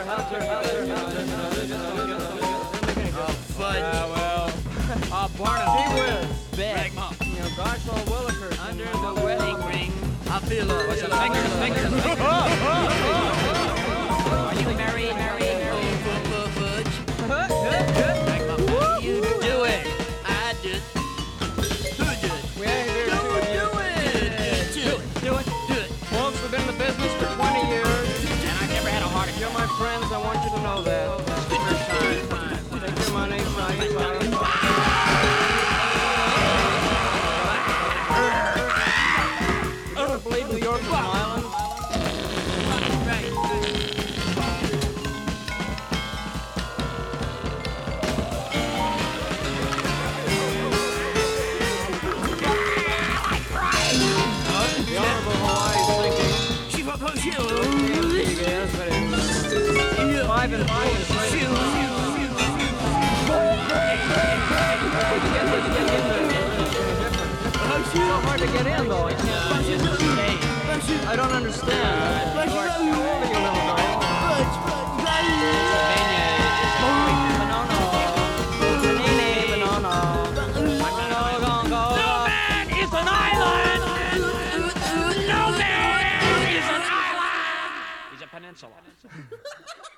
Barnum. Gee whiz. Bet. You know, gosh, all Willikers. Under the wedding ring. I feel What's up? Fingers. Are you married? Fudge. You do it. I did. Who did? We ain't here to Do it. Folks, we've been in the business for 20 years. And I've never had a heart attack. You're my friends, I want you to know that. First time. Take your money, sorry. I don't believe New York is an island. The Honorable Hawaii is thinking. Yes, but it's 5 and 4 is It's so hard to get in, though. I can't. I don't understand. Where you live, No man is an island! No man is an island! He's a peninsula.